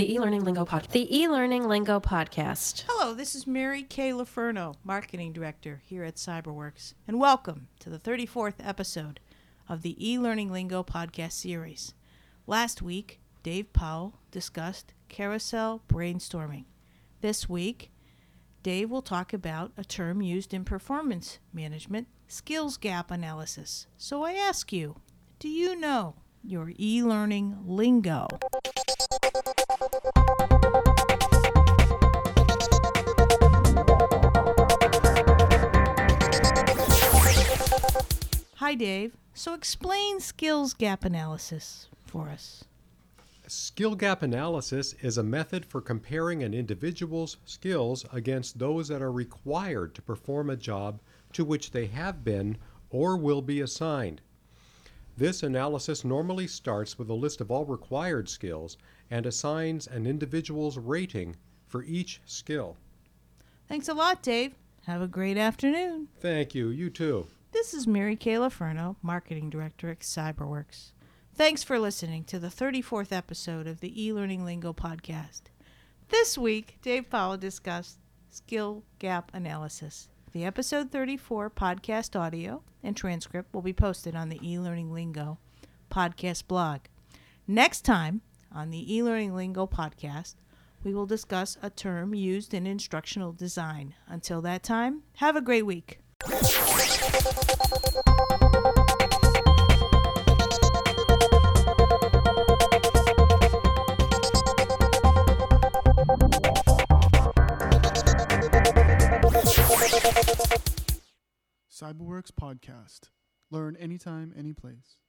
The e-learning lingo podcast. Hello, this is Mary Kay Laferno, Marketing Director here at Cyberworks, and welcome to the 34th episode of the e-learning lingo podcast series. Last week, Dave Powell discussed carousel brainstorming. This week, Dave will talk about a term used in performance management, skills gap analysis. So I ask you, do you know your e-learning lingo? Hi, Dave. So explain skills gap analysis for us. Skill gap analysis is a method for comparing an individual's skills against those that are required to perform a job to which they have been or will be assigned. This analysis normally starts with a list of all required skills and assigns an individual's rating for each skill. Thanks a lot, Dave. Have a great afternoon. Thank you. You too. This is Mary Kay Laferno, Marketing Director at Cyberworks. Thanks for listening to the 34th episode of the e-learning lingo podcast. This week, Dave Powell discussed skill gap analysis. The episode 34 podcast audio and transcript will be posted on the e-learning lingo podcast blog. Next time on the e-learning lingo podcast, we will discuss a term used in instructional design. Until that time, have a great week. Cyberworks Podcast. Learn anytime, any place.